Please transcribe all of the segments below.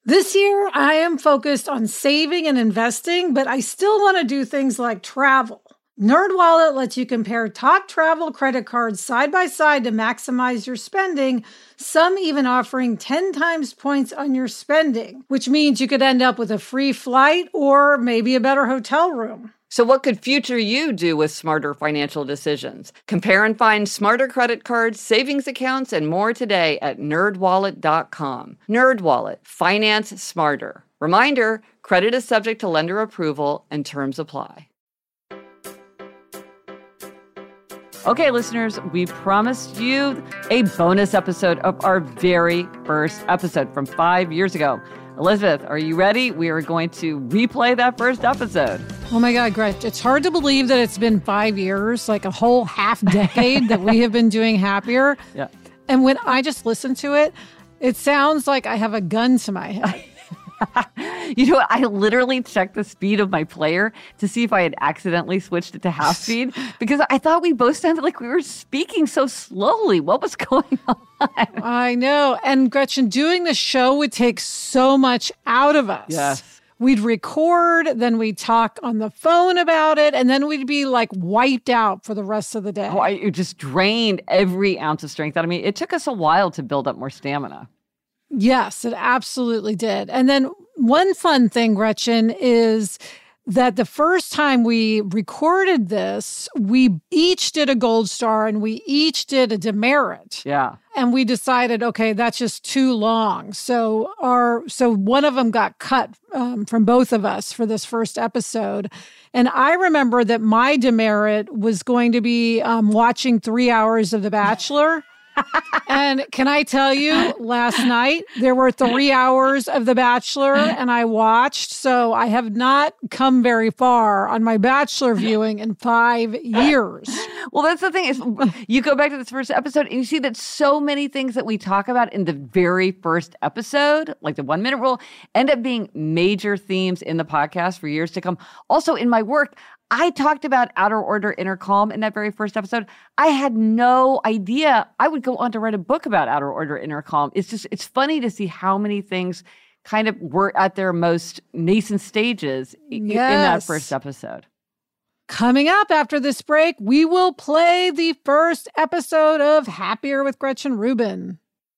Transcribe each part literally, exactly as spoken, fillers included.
This year, I am focused on saving and investing, but I still want to do things like travel. NerdWallet lets you compare top travel credit cards side by side to maximize your spending, some even offering ten times points on your spending, which means you could end up with a free flight or maybe a better hotel room. So what could future you do with smarter financial decisions? Compare and find smarter credit cards, savings accounts, and more today at nerd wallet dot com. NerdWallet. Finance smarter. Reminder, credit is subject to lender approval and terms apply. Okay, listeners, we promised you a bonus episode of our very first episode from five years ago. Elizabeth, are you ready? We are going to replay that first episode. Oh my God, Gretch, it's hard to believe that it's been five years, like a whole half decade that we have been doing Happier. Yeah. And when I just listen to it, it sounds like I have a gun to my head. You know what? I literally checked the speed of my player to see if I had accidentally switched it to half speed because I thought we both sounded like we were speaking so slowly. What was going on? I know. And Gretchen, doing the show would take so much out of us. Yes. We'd record, then we'd talk on the phone about it, and then we'd be like wiped out for the rest of the day. Oh, I, it just drained every ounce of strength out of me. It took us a while to build up more stamina. Yes, it absolutely did. And then one fun thing, Gretchen, is that the first time we recorded this, we each did a gold star and we each did a demerit. Yeah. And we decided, okay, that's just too long. So our so one of them got cut um, from both of us for this first episode. And I remember that my demerit was going to be um, watching three hours of The Bachelor. And can I tell you, last night there were three hours of The Bachelor and I watched. So I have not come very far on my Bachelor viewing in five years. Well, that's the thing is you go back to this first episode and you see that so many things that we talk about in the very first episode, like the one minute rule, end up being major themes in the podcast for years to come. Also in my work, I talked about outer order, inner calm in that very first episode. I had no idea I would go on to write a book about outer order, inner calm. It's just, it's funny to see how many things kind of were at their most nascent stages yes. in that first episode. Coming up after this break, we will play the first episode of Happier with Gretchen Rubin.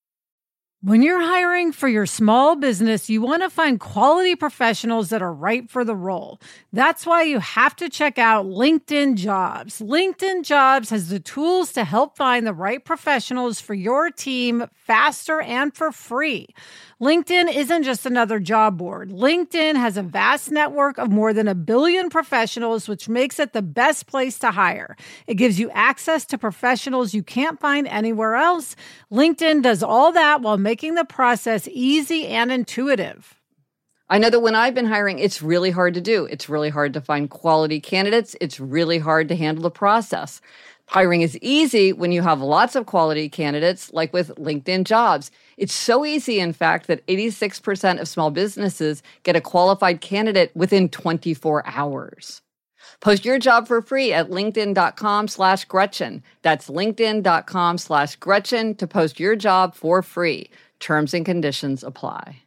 When you're hiring for your small business, you want to find quality professionals that are right for the role. That's why you have to check out LinkedIn Jobs. LinkedIn Jobs has the tools to help find the right professionals for your team faster and for free. LinkedIn isn't just another job board. LinkedIn has a vast network of more than a billion professionals, which makes it the best place to hire. It gives you access to professionals you can't find anywhere else. LinkedIn does all that while making the process easy and intuitive. I know that when I've been hiring, it's really hard to do. It's really hard to find quality candidates. It's really hard to handle the process. Hiring is easy when you have lots of quality candidates, like with LinkedIn Jobs. It's so easy, in fact, that eighty-six percent of small businesses get a qualified candidate within twenty-four hours. Post your job for free at linkedin.com slash Gretchen. That's linkedin.com slash Gretchen to post your job for free. Terms and conditions apply.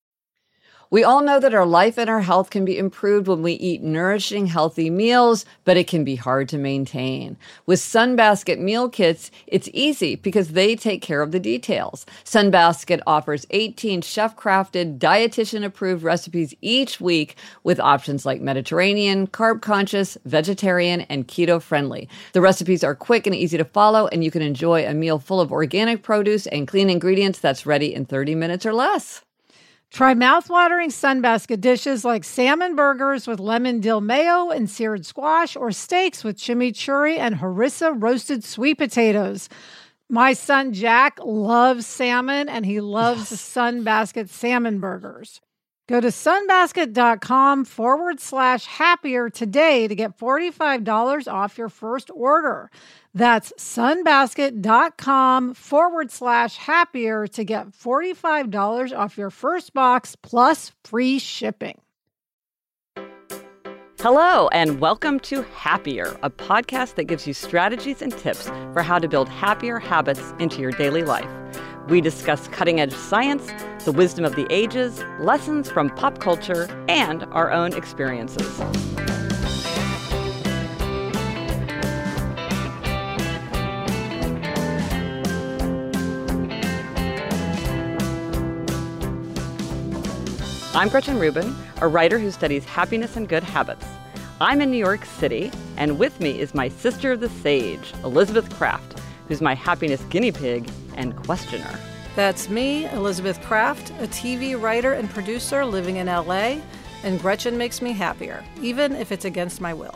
We all know that our life and our health can be improved when we eat nourishing, healthy meals, but it can be hard to maintain. With Sunbasket meal kits, it's easy because they take care of the details. Sunbasket offers eighteen chef-crafted, dietitian-approved recipes each week with options like Mediterranean, carb-conscious, vegetarian, and keto-friendly. The recipes are quick and easy to follow, and you can enjoy a meal full of organic produce and clean ingredients that's ready in thirty minutes or less. Try mouthwatering Sunbasket dishes like salmon burgers with lemon dill mayo and seared squash, or steaks with chimichurri and harissa roasted sweet potatoes. My son Jack loves salmon, and he loves Sunbasket salmon burgers. Go to sunbasket.com forward slash happier today to get forty-five dollars off your first order. That's sunbasket.com forward slash happier to get forty-five dollars off your first box plus free shipping. Hello, and welcome to Happier, a podcast that gives you strategies and tips for how to build happier habits into your daily life. We discuss cutting-edge science, the wisdom of the ages, lessons from pop culture, and our own experiences. I'm Gretchen Rubin, a writer who studies happiness and good habits. I'm in New York City, and with me is my sister of the sage, Elizabeth Craft, who's my happiness guinea pig and questioner. That's me, Elizabeth Craft, a T V writer and producer living in L A, and Gretchen makes me happier, even if it's against my will.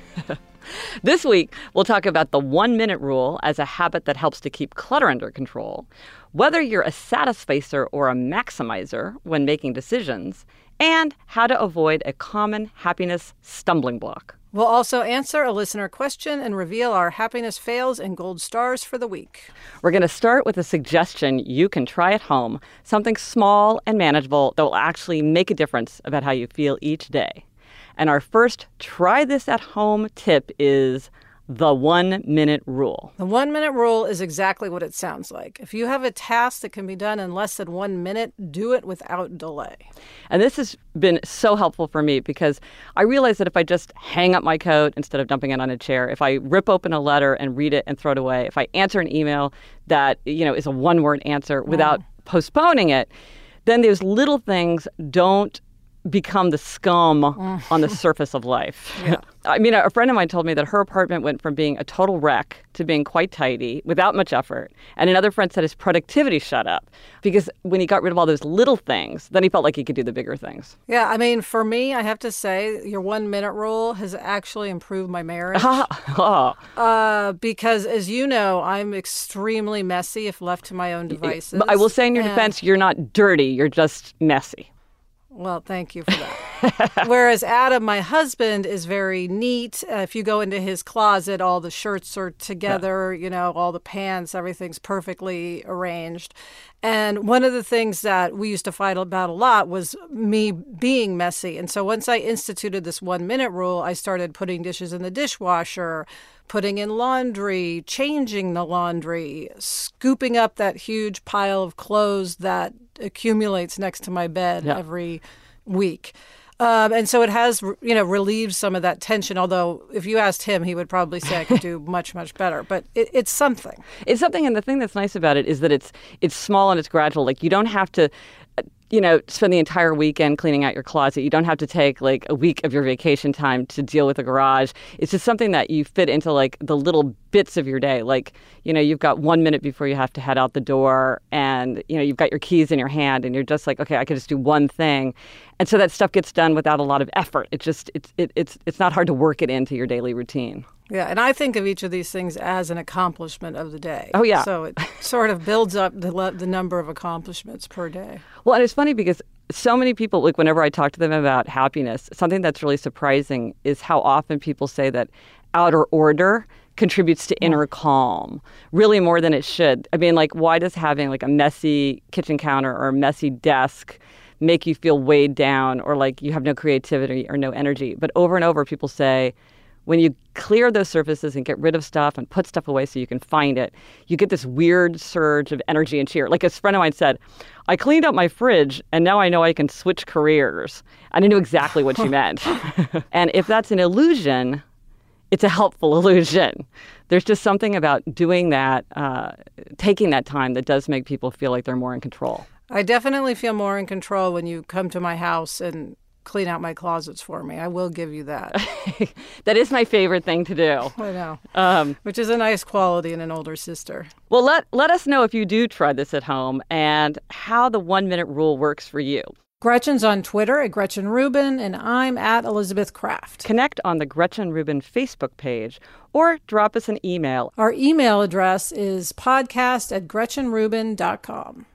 This week, we'll talk about the one-minute rule as a habit that helps to keep clutter under control, whether you're a satisficer or a maximizer when making decisions, and how to avoid a common happiness stumbling block. We'll also answer a listener question and reveal our happiness fails and gold stars for the week. We're going to start with a suggestion you can try at home, something small and manageable that will actually make a difference about how you feel each day. And our first try this at home tip is the one-minute rule. The one-minute rule is exactly what it sounds like. If you have a task that can be done in less than one minute, do it without delay. And this has been so helpful for me because I realize that if I just hang up my coat instead of dumping it on a chair, if I rip open a letter and read it and throw it away, if I answer an email that, you know, is a one-word answer without mm. postponing it, then those little things don't become the scum mm. on the surface of life. Yeah. I mean, a friend of mine told me that her apartment went from being a total wreck to being quite tidy without much effort. And another friend said his productivity shut up because when he got rid of all those little things, then he felt like he could do the bigger things. Yeah, I mean, for me, I have to say your one-minute rule has actually improved my marriage. oh. uh, because, as you know, I'm extremely messy if left to my own devices. I will say in your and... defense, you're not dirty. You're just messy. Well, thank you for that. Whereas Adam, my husband, is very neat. Uh, if you go into his closet, all the shirts are together, yeah. you know, all the pants, everything's perfectly arranged. And one of the things that we used to fight about a lot was me being messy. And so once I instituted this one-minute rule, I started putting dishes in the dishwasher, putting in laundry, changing the laundry, scooping up that huge pile of clothes that accumulates next to my bed yeah. every week. Um, and so it has, you know, relieved some of that tension, although if you asked him, he would probably say I could do much, much better. But it, it's something. It's something. And the thing that's nice about it is that it's it's small and it's gradual. Like you don't have to, you know, spend the entire weekend cleaning out your closet. You don't have to take like a week of your vacation time to deal with the garage. It's just something that you fit into like the little bits of your day. Like, you know, you've got one minute before you have to head out the door and, you know, you've got your keys in your hand and you're just like, okay, I can just do one thing. And so that stuff gets done without a lot of effort. It's just, it's it, it's it's not hard to work it into your daily routine. Yeah, and I think of each of these things as an accomplishment of the day. Oh, yeah. So it sort of builds up the the number of accomplishments per day. Well, and it's funny because so many people, like whenever I talk to them about happiness, something that's really surprising is how often people say that outer order contributes to inner calm, really more than it should. I mean, like, why does having like a messy kitchen counter or a messy desk make you feel weighed down or like you have no creativity or no energy? But over and over, people say, when you clear those surfaces and get rid of stuff and put stuff away so you can find it, you get this weird surge of energy and cheer. Like a friend of mine said, I cleaned out my fridge and now I know I can switch careers. And I knew exactly what she meant. And if that's an illusion, it's a helpful illusion. There's just something about doing that, uh, taking that time that does make people feel like they're more in control. I definitely feel more in control when you come to my house and clean out my closets for me. I will give you that. That is my favorite thing to do. I know. Um, Which is a nice quality in an older sister. Well, let, let us know if you do try this at home and how the one-minute rule works for you. Gretchen's on Twitter at Gretchen Rubin, and I'm at Elizabeth Craft. Connect on the Gretchen Rubin Facebook page or drop us an email. Our email address is podcast at gretchen rubin dot com.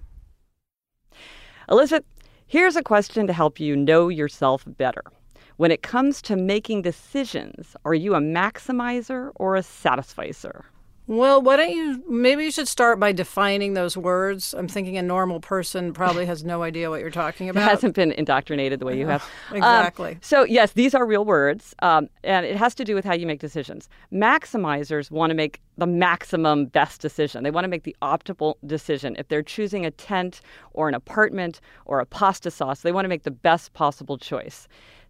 Elizabeth, here's a question to help you know yourself better. When it comes to making decisions, are you a maximizer or a satisficer? Well, why don't you, maybe you should start by defining those words. I'm thinking a normal person probably has no idea what you're talking about. It hasn't been indoctrinated the way you have. Exactly. Um, so, yes, these are real words, um, and it has to do with how you make decisions. Maximizers want to make the maximum best decision. They want to make the optimal decision. If they're choosing a tent or an apartment or a pasta sauce, they want to make the best possible choice.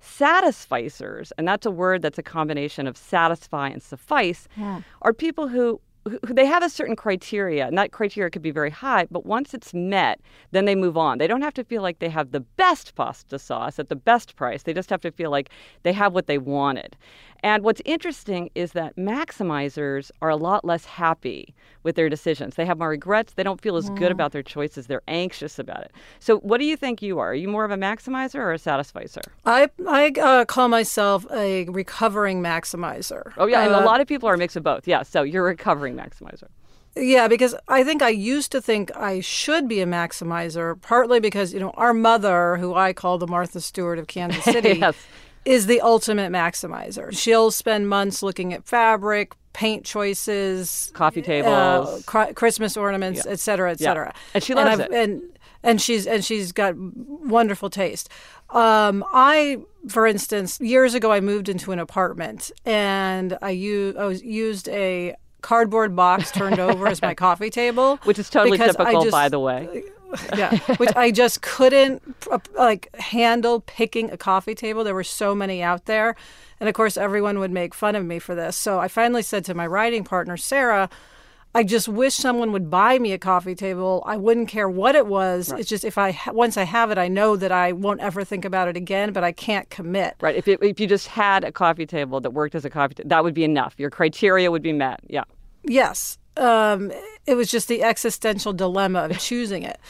Satisficers, and that's a word that's a combination of satisfy and suffice, yeah. are people who they have a certain criteria, and that criteria could be very high, but once it's met, then they move on. They don't have to feel like they have the best pasta sauce at the best price. They just have to feel like they have what they wanted. And what's interesting is that maximizers are a lot less happy with their decisions. They have more regrets. They don't feel as mm. good about their choices. They're anxious about it. So what do you think you are? Are you more of a maximizer or a satisficer? I, I uh, call myself a recovering maximizer. Oh, yeah, and uh, a lot of people are a mix of both. Yeah, so you're a recovering maximizer. Yeah, because I think I used to think I should be a maximizer, partly because, you know, our mother, who I call the Martha Stewart of Kansas City, yes. is the ultimate maximizer. She'll spend months looking at fabric, paint choices, coffee tables, uh, cr- Christmas ornaments, yeah. et cetera, et yeah. cetera. And she loves and it. And, and she's and she's got wonderful taste. Um, I, for instance, years ago, I moved into an apartment, and I, u- I was used a cardboard box turned over as my coffee table. Which is totally typical, just, by the way. Yeah, which I just couldn't like handle picking a coffee table. There were so many out there. And of course, everyone would make fun of me for this. So I finally said to my writing partner, Sarah, I just wish someone would buy me a coffee table. I wouldn't care what it was. Right. It's just if I once I have it, I know that I won't ever think about it again, but I can't commit. Right. If, it, if you just had a coffee table that worked as a coffee table, that would be enough. Your criteria would be met. Yeah. Yes. Um, it was just the existential dilemma of choosing it.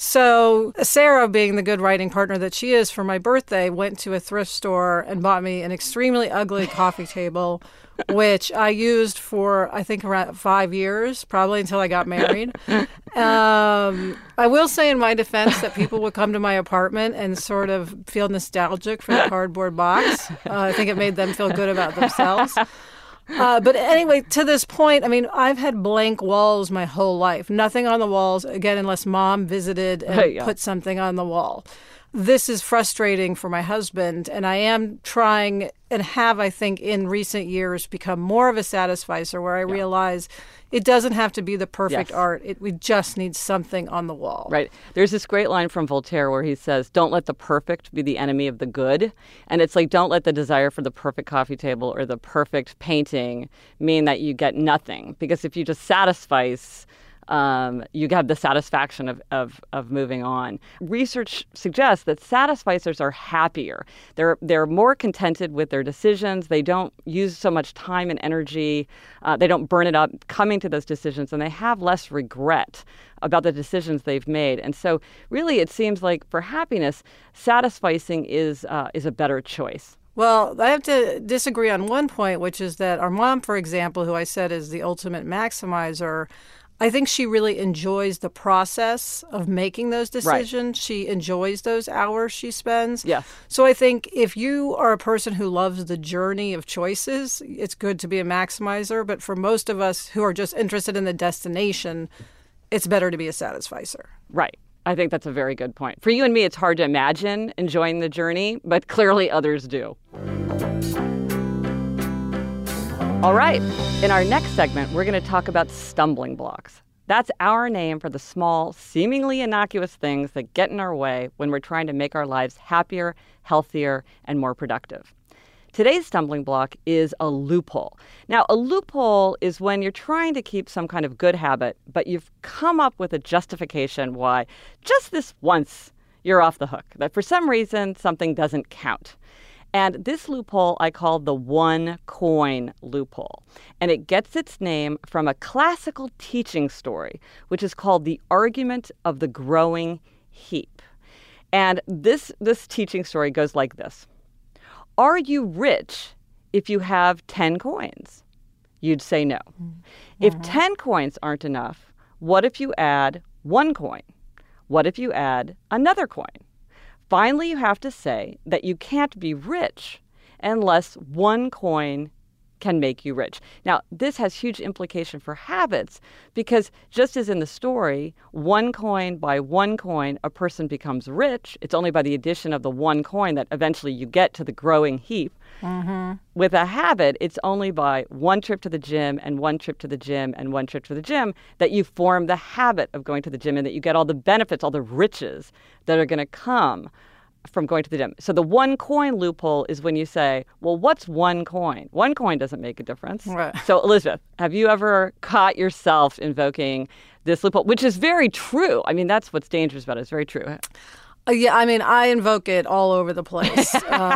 So Sarah, being the good writing partner that she is, for my birthday, went to a thrift store and bought me an extremely ugly coffee table, which I used for, I think, around five years, probably until I got married. Um, I will say in my defense that people would come to my apartment and sort of feel nostalgic for the cardboard box. Uh, I think it made them feel good about themselves. Uh, but anyway, to this point, I mean, I've had blank walls my whole life. Nothing on the walls, again, unless mom visited and hey, yeah. put something on the wall. This is frustrating for my husband, and I am trying and have, I think, in recent years become more of a satisficer where I yeah. realize it doesn't have to be the perfect yes. art. It, we just need something on the wall. Right. There's this great line from Voltaire where he says, don't let the perfect be the enemy of the good. And it's like, don't let the desire for the perfect coffee table or the perfect painting mean that you get nothing. Because if you just satisfice, um, you have the satisfaction of, of, of moving on. Research suggests that satisficers are happier. They're they're more contented with their decisions. They don't use so much time and energy. Uh, they don't burn it up coming to those decisions, and they have less regret about the decisions they've made. And so really it seems like for happiness, satisficing is uh, is a better choice. Well, I have to disagree on one point, which is that our mom, for example, who I said is the ultimate maximizer, I think she really enjoys the process of making those decisions. Right. She enjoys those hours she spends. Yes. So I think if you are a person who loves the journey of choices, it's good to be a maximizer. But for most of us who are just interested in the destination, it's better to be a satisficer. Right. I think that's a very good point. For you and me, it's hard to imagine enjoying the journey, but clearly others do. All right. In our next segment, we're going to talk about stumbling blocks. That's our name for the small, seemingly innocuous things that get in our way when we're trying to make our lives happier, healthier, and more productive. Today's stumbling block is a loophole. Now, a loophole is when you're trying to keep some kind of good habit, but you've come up with a justification why just this once you're off the hook, that for some reason something doesn't count. And this loophole I call the one coin loophole. And it gets its name from a classical teaching story, which is called The Argument of the Growing Heap. And this, this teaching story goes like this. Are you rich if you have ten coins? You'd say no. Mm-hmm. If ten coins aren't enough, what if you add one coin? What if you add another coin? Finally, you have to say that you can't be rich unless one coin can make you rich. Now, this has huge implication for habits because just as in the story, one coin by one coin, a person becomes rich. It's only by the addition of the one coin that eventually you get to the growing heap. Mm-hmm. With a habit, it's only by one trip to the gym and one trip to the gym and one trip to the gym that you form the habit of going to the gym and that you get all the benefits, all the riches that are going to come from going to the gym. So the one coin loophole is when you say, well, what's one coin? One coin doesn't make a difference. Right. So Elizabeth, have you ever caught yourself invoking this loophole, which is very true? I mean, that's what's dangerous about it. It's very true. Uh, yeah, I mean, I invoke it all over the place.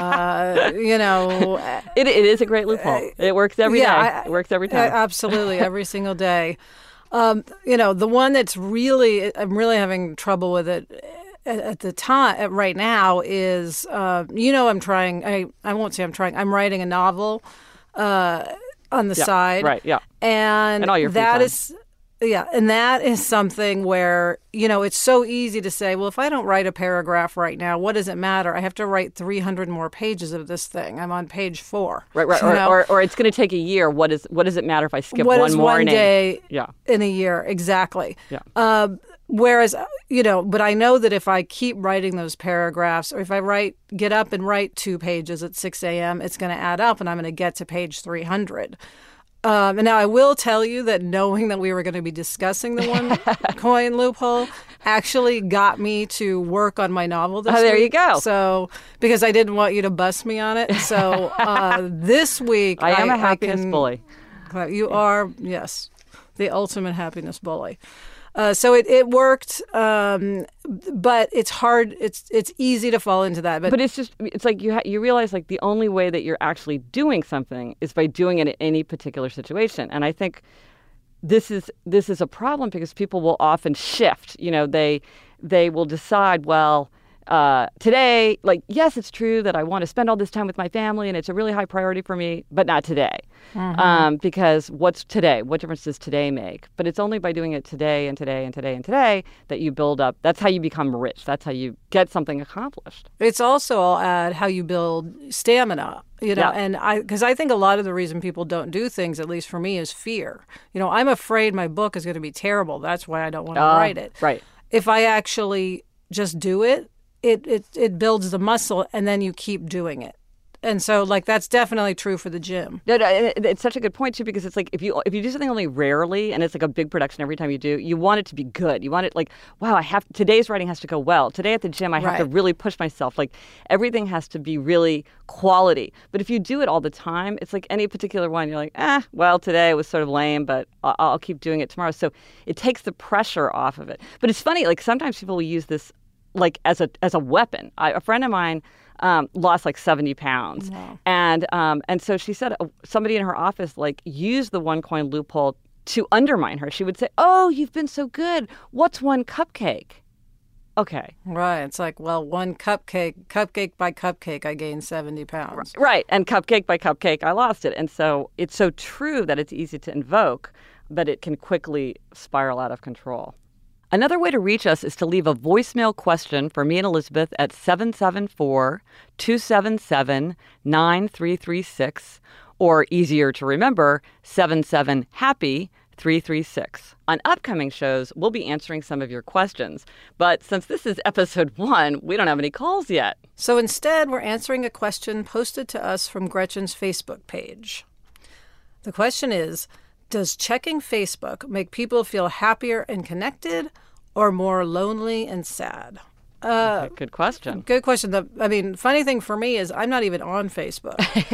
uh, you know, it, it is a great loophole. It works every yeah, day. I, it works every time. Absolutely, every single day. Um, you know, the one that's really, I'm really having trouble with it at, at the time, right now, is, uh, you know, I'm trying, I, I won't say I'm trying, I'm writing a novel uh, on the yeah, side. Right, yeah. And, and all your free that time. is... Yeah, and that is something where, you know, it's so easy to say, well, if I don't write a paragraph right now, what does it matter? I have to write three hundred more pages of this thing. I'm on page four. Right, right. Or, or, or it's going to take a year. What is what does it matter if I skip what one is morning? one day yeah. in a year? Exactly. Yeah. Uh, whereas, you know, but I know that if I keep writing those paragraphs, or if I write, get up and write two pages at six a.m., it's going to add up and I'm going to get to page three hundred. Um, and now I will tell you that knowing that we were going to be discussing the one coin loophole actually got me to work on my novel this week. Oh, there week. you go. So, because I didn't want you to bust me on it. So uh, this week I am I, a happiness I can, bully. You are, yes, the ultimate happiness bully. Uh, so it, it worked, um, but it's hard. It's it's easy to fall into that. But, but it's just, it's like you ha- you realize like the only way that you're actually doing something is by doing it in any particular situation. And I think this is this is a problem because people will often shift. You know, they they will decide, well, uh, today, like, yes, it's true that I want to spend all this time with my family and it's a really high priority for me, but not today. Mm-hmm. Um, because what's today? What difference does today make? But it's only by doing it today and today and today and today that you build up. That's how you become rich. That's how you get something accomplished. It's also, I'll add, how you build stamina. You know, yeah. and I, because I think a lot of the reason people don't do things, at least for me, is fear. You know, I'm afraid my book is going to be terrible. That's why I don't want to uh, write it. Right. If I actually just do it, it, it, it builds the muscle and then you keep doing it. And so, like, that's definitely true for the gym. No, no, it's such a good point, too, because it's like if you if you do something only rarely and it's like a big production every time you do, you want it to be good. You want it like, wow, I have today's writing has to go well. Today at the gym, I have right. to really push myself. Like everything has to be really quality. But if you do it all the time, it's like any particular one. You're like, ah, well, today it was sort of lame, but I'll, I'll keep doing it tomorrow. So it takes the pressure off of it. But it's funny, like sometimes people will use this like as a as a weapon. I, a friend of mine um, lost like seventy pounds. Wow. And um, and so she said uh, somebody in her office like used the one coin loophole to undermine her. She would say, oh, you've been so good. What's one cupcake? Okay. Right. It's like, well, one cupcake, cupcake by cupcake, I gained seventy pounds. Right. And cupcake by cupcake, I lost it. And so it's so true that it's easy to invoke, but it can quickly spiral out of control. Another way to reach us is to leave a voicemail question for me and Elizabeth at seven seven four, two seven seven, nine three three six, or easier to remember, seven seven happy three three six. On upcoming shows, we'll be answering some of your questions. But since this is episode one, we don't have any calls yet. So instead, we're answering a question posted to us from Gretchen's Facebook page. The question is, does checking Facebook make people feel happier and connected or more lonely and sad? Uh, okay, good question. Good question. The, I mean, funny thing for me is I'm not even on Facebook.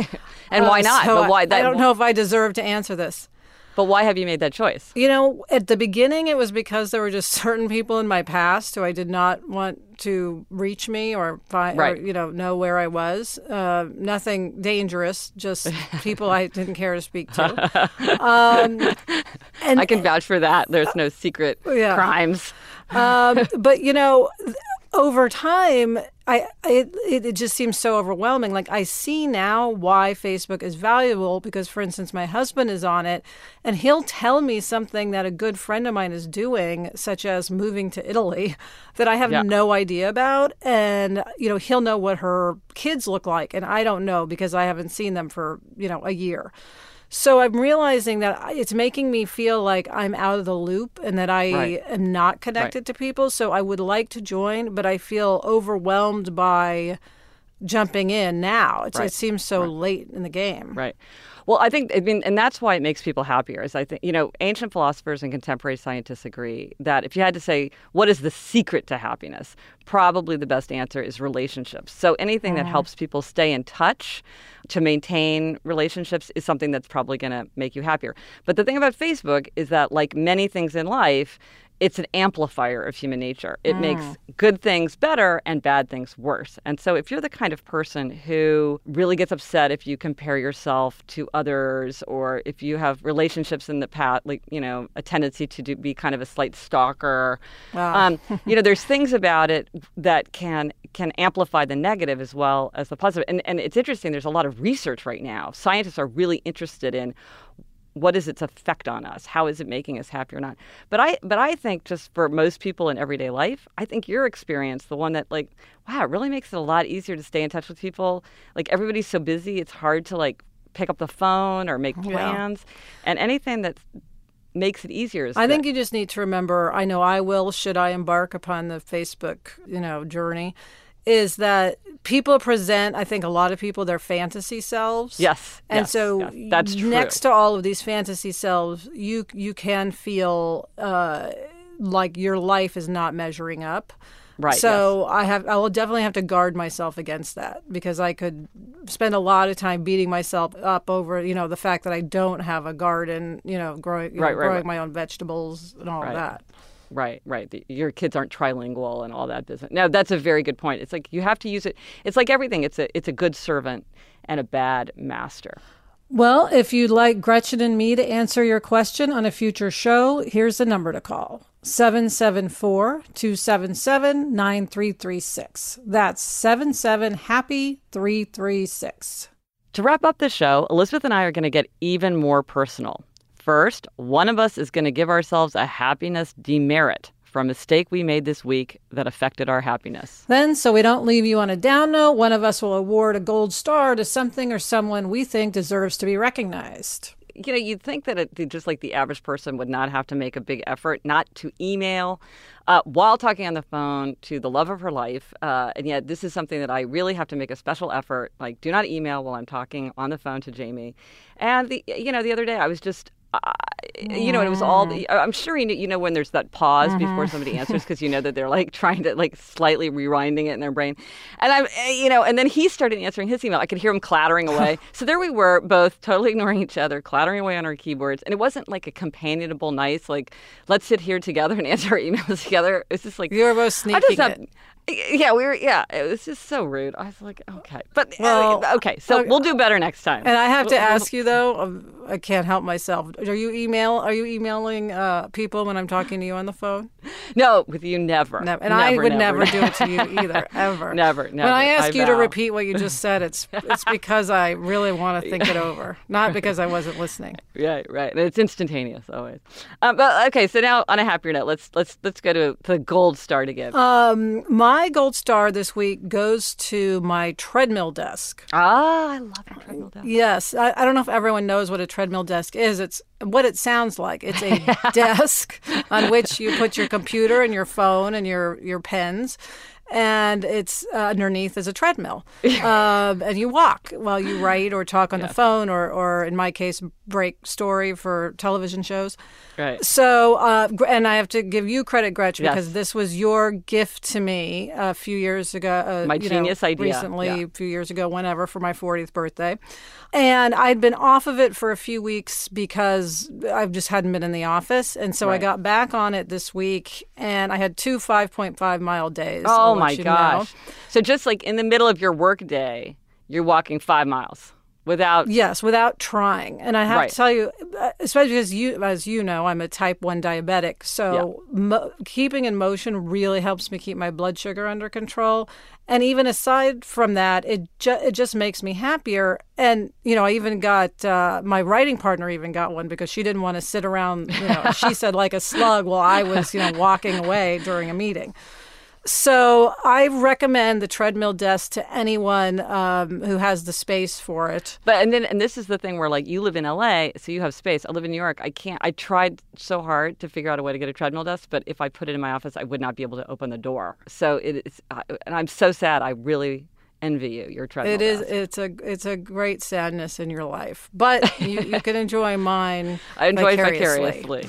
And why not? Uh, so but why? That, I don't know if I deserve to answer this. But why have you made that choice? You know, at the beginning, it was because there were just certain people in my past who I did not want to reach me or find, right. or, you know, know where I was. Uh, nothing dangerous, just people I didn't care to speak to. Um, and, I can vouch for that. There's no secret yeah. crimes. um, but, you know, over time, I it, it just seems so overwhelming. Like, I see now why Facebook is valuable because, for instance, my husband is on it and he'll tell me something that a good friend of mine is doing, such as moving to Italy, that I have yeah. no idea about. And, you know, he'll know what her kids look like. And I don't know because I haven't seen them for, you know, a year. So I'm realizing that it's making me feel like I'm out of the loop and that I Right. am not connected Right. to people. So I would like to join, but I feel overwhelmed by jumping in now. It's, Right. It seems so Right. late in the game. Right. Well, I think, I mean, and that's why it makes people happier. Is I think, you know, ancient philosophers and contemporary scientists agree that if you had to say, what is the secret to happiness? Probably the best answer is relationships. So anything that helps people stay in touch to maintain relationships is something that's probably going to make you happier. But the thing about Facebook is that, like many things in life, it's an amplifier of human nature. It makes good things better and bad things worse. And so if you're the kind of person who really gets upset if you compare yourself to others, or if you have relationships in the past, like, you know, a tendency to do, be kind of a slight stalker, Wow. um, you know, there's things about it that can can amplify the negative as well as the positive. And, and it's interesting, there's a lot of research right now. Scientists are really interested in what is its effect on us? How is it making us happy or not? But I but I think just for most people in everyday life, I think your experience, the one that like, wow, it really makes it a lot easier to stay in touch with people. Like everybody's so busy, it's hard to like pick up the phone or make plans. Yeah. And anything that makes it easier is I good. think you just need to remember, I know I will, should I embark upon the Facebook, you know, journey, is that people present, I think a lot of people, their fantasy selves. Yes. And yes, so yes, that's true. Next to all of these fantasy selves, you you can feel uh, like your life is not measuring up. Right. So yes. I have I will definitely have to guard myself against that, because I could spend a lot of time beating myself up over, you know, the fact that I don't have a garden, you know, growing you right, know, right, growing right. my own vegetables and all right. of that. Right, right. The, your kids aren't trilingual and all that business. No, that's a very good point. It's like you have to use it. It's like everything. It's a it's a good servant and a bad master. Well, if you'd like Gretchen and me to answer your question on a future show, here's the number to call. seven seven four, two seven seven, nine three three six. That's seven seven happy three three six. To wrap up the show, Elizabeth and I are going to get even more personal. First, one of us is going to give ourselves a happiness demerit for a mistake we made this week that affected our happiness. Then, so we don't leave you on a down note, one of us will award a gold star to something or someone we think deserves to be recognized. You know, you'd think that it, just like the average person would not have to make a big effort not to email uh, while talking on the phone to the love of her life. Uh, and yet this is something that I really have to make a special effort. Like, do not email while I'm talking on the phone to Jamie. And, the you know, the other day I was just... Uh, you know, it was all, the, I'm sure you know, you know when there's that pause mm-hmm. before somebody answers, because you know that they're like trying to like slightly rewinding it in their brain. And I'm, you know, and then he started answering his email. I could hear him clattering away. So there we were, both totally ignoring each other, clattering away on our keyboards. And it wasn't like a companionable, nice, like, let's sit here together and answer our emails together. It's just like, you were both sneaking I just have, it. Yeah, we were. Yeah, it was just so rude. I was like, okay, but well, uh, okay, so okay. we'll do better next time. And I have to we'll, ask you though, um, I can't help myself. Are you email? Are you emailing uh, people when I'm talking to you on the phone? No, with you never. Never. And never, I would never, never, never do it to you either, ever. Never, never. When I ask I you vow. to repeat what you just said, it's it's because I really want to think it over, not because I wasn't listening. Right, right. And it's instantaneous always. Um, but okay, so now on a happier note, let's let's let's go to the gold star to give. Um, my gold star this week goes to my treadmill desk. Ah, I love a treadmill desk. Yes, I, I don't know if everyone knows what a treadmill desk is. It's what it sounds like. It's a desk on which you put your computer and your phone and your, your pens, and it's uh, underneath is a treadmill. uh, and you walk while you write or talk on yes. the phone or, or, in my case, break story for television shows. Right. So, uh, and I have to give you credit, Gretchen, yes. because this was your gift to me a few years ago. Uh, my you genius know, idea. Recently, yeah. a few years ago, whenever, for my fortieth birthday. And I'd been off of it for a few weeks because I just hadn't been in the office. And so right. I got back on it this week, and I had two five point five mile days. Oh, my gosh. Know. So just like in the middle of your work day, you're walking five miles. Without yes, without trying. And I have right. to tell you, especially because you, as you know, I'm a type one diabetic. So yeah. mo- keeping in motion really helps me keep my blood sugar under control. And even aside from that, it ju- it just makes me happier. And, you know, I even got, uh, my writing partner even got one because she didn't want to sit around, you know, she said like a slug while I was, you know, walking away during a meeting. So I recommend the treadmill desk to anyone um, who has the space for it. But and then and this is the thing where like you live in L A, so you have space. I live in New York. I can't. I tried so hard to figure out a way to get a treadmill desk, but if I put it in my office, I would not be able to open the door. So it is, and I'm so sad. I really envy you. Your treadmill It is. desk. It's a. It's a great sadness in your life, but you, you can enjoy mine. I enjoy vicariously. vicariously.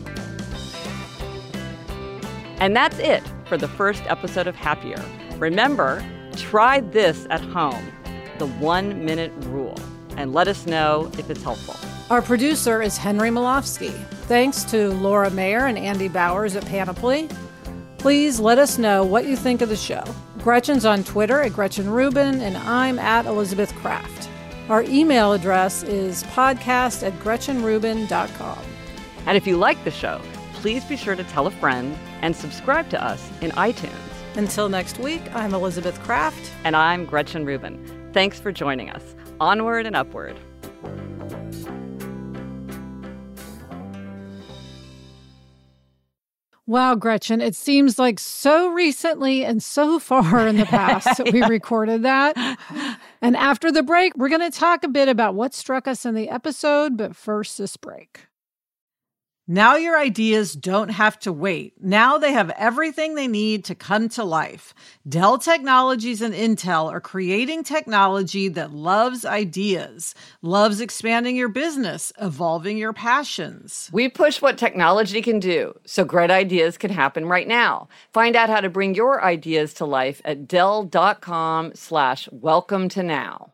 And that's it for the first episode of Happier. Remember, try this at home, the one-minute rule, and let us know if it's helpful. Our producer is Henry Malofsky. Thanks to Laura Mayer and Andy Bowers at Panoply. Please let us know what you think of the show. Gretchen's on Twitter at Gretchen Rubin, and I'm at Elizabeth Kraft. Our email address is podcast at gretchen rubin dot com. And if you like the show, please be sure to tell a friend and subscribe to us in iTunes. Until next week, I'm Elizabeth Kraft. And I'm Gretchen Rubin. Thanks for joining us. Onward and upward. Wow, Gretchen, it seems like so recently and so far in the past that we recorded that. And after the break, we're going to talk a bit about what struck us in the episode, but first this break. Now your ideas don't have to wait. Now they have everything they need to come to life. Dell Technologies and Intel are creating technology that loves ideas, loves expanding your business, evolving your passions. We push what technology can do so great ideas can happen right now. Find out how to bring your ideas to life at dell.com slash welcome to now.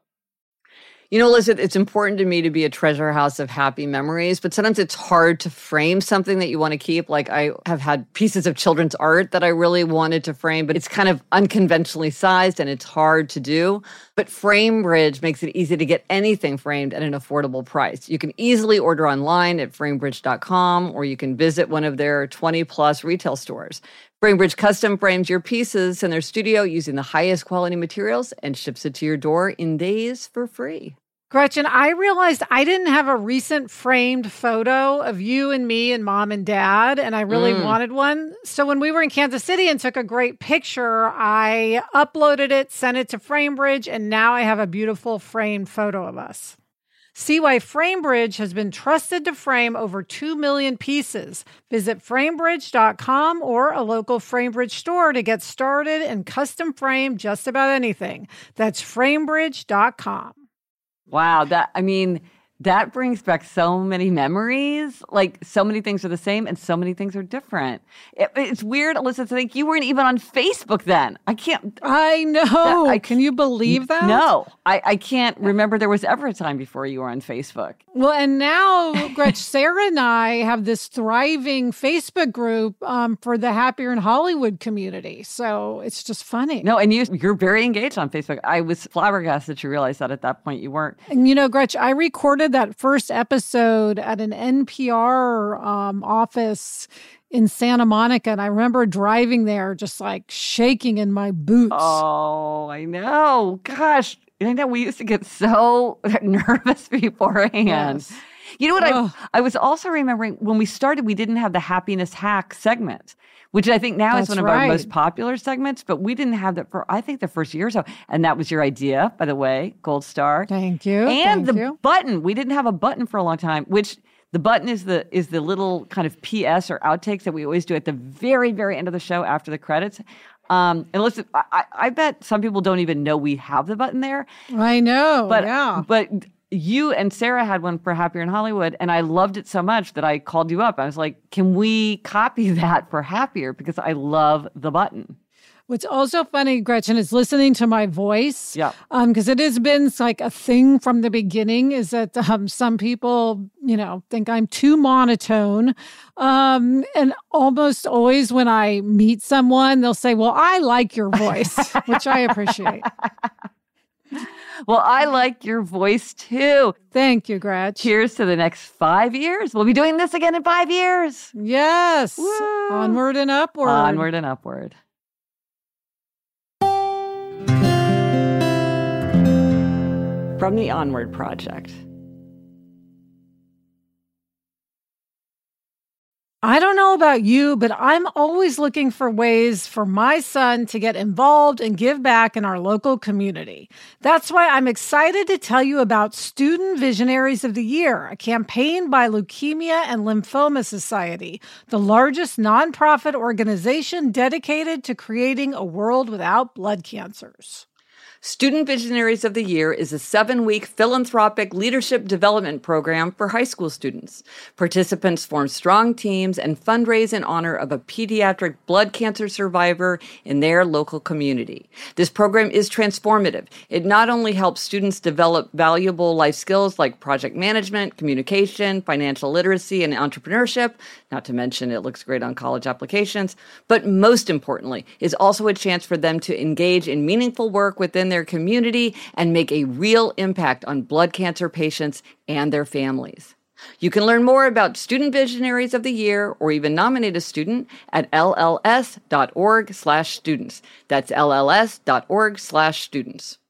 You know, Elizabeth, it's important to me to be a treasure house of happy memories, but sometimes it's hard to frame something that you want to keep. Like I have had pieces of children's art that I really wanted to frame, but it's kind of unconventionally sized and it's hard to do. But FrameBridge makes it easy to get anything framed at an affordable price. You can easily order online at framebridge dot com, or you can visit one of their twenty plus retail stores. FrameBridge custom frames your pieces in their studio using the highest quality materials and ships it to your door in days for free. Gretchen, I realized I didn't have a recent framed photo of you and me and mom and dad, and I really mm. wanted one. So when we were in Kansas City and took a great picture, I uploaded it, sent it to FrameBridge, and now I have a beautiful framed photo of us. See why FrameBridge has been trusted to frame over two million pieces. Visit framebridge dot com or a local FrameBridge store to get started and custom frame just about anything. That's framebridge dot com. Wow, that I mean, that brings back so many memories. Like, so many things are the same and so many things are different. It, it's weird, Alyssa, to think you weren't even on Facebook then. I can't. I know. That, I, Can you believe that? No, I, I can't remember there was ever a time before you were on Facebook. Well, and now, Gretch, Sarah and I have this thriving Facebook group um, for the Happier in Hollywood community. So it's just funny. No, and you, you're very engaged on Facebook. I was flabbergasted that you realized that at that point you weren't. And, you know, Gretch, I recorded that first episode at an N P R um, office in Santa Monica, and I remember driving there just like shaking in my boots. Oh, I know. Gosh, I know we used to get so nervous beforehand. Yes. You know what? I, I was also remembering when we started, we didn't have the happiness hack segment, which I think now That's is one of right. our most popular segments, but we didn't have that for, I think, the first year or so. And that was your idea, by the way, Gold Star. Thank you. And Thank the you. button. We didn't have a button for a long time, which the button is the is the little kind of P S or outtakes that we always do at the very, very end of the show after the credits. Um, and listen, I, I bet some people don't even know we have the button there. I know, but, yeah. But you and Sarah had one for Happier in Hollywood, and I loved it so much that I called you up. I was like, can we copy that for Happier? Because I love the button. What's also funny, Gretchen, is listening to my voice. Yeah. Um, because it has been like a thing from the beginning is that um, some people, you know, think I'm too monotone. Um, and almost always when I meet someone, they'll say, well, I like your voice, which I appreciate. Well, I like your voice too. Thank you, Gretch. Cheers to the next five years. We'll be doing this again in five years. Yes. Woo. Onward and upward. Onward and upward. From the Onward Project. I don't know about you, but I'm always looking for ways for my son to get involved and give back in our local community. That's why I'm excited to tell you about Student Visionaries of the Year, a campaign by Leukemia and Lymphoma Society, the largest nonprofit organization dedicated to creating a world without blood cancers. Student Visionaries of the Year is a seven-week philanthropic leadership development program for high school students. Participants form strong teams and fundraise in honor of a pediatric blood cancer survivor in their local community. This program is transformative. It not only helps students develop valuable life skills like project management, communication, financial literacy, and entrepreneurship, not to mention it looks great on college applications, but most importantly, is also a chance for them to engage in meaningful work within their community and make a real impact on blood cancer patients and their families. You can learn more about Student Visionaries of the Year or even nominate a student at L L S dot org slash students. That's L L S dot org slash students.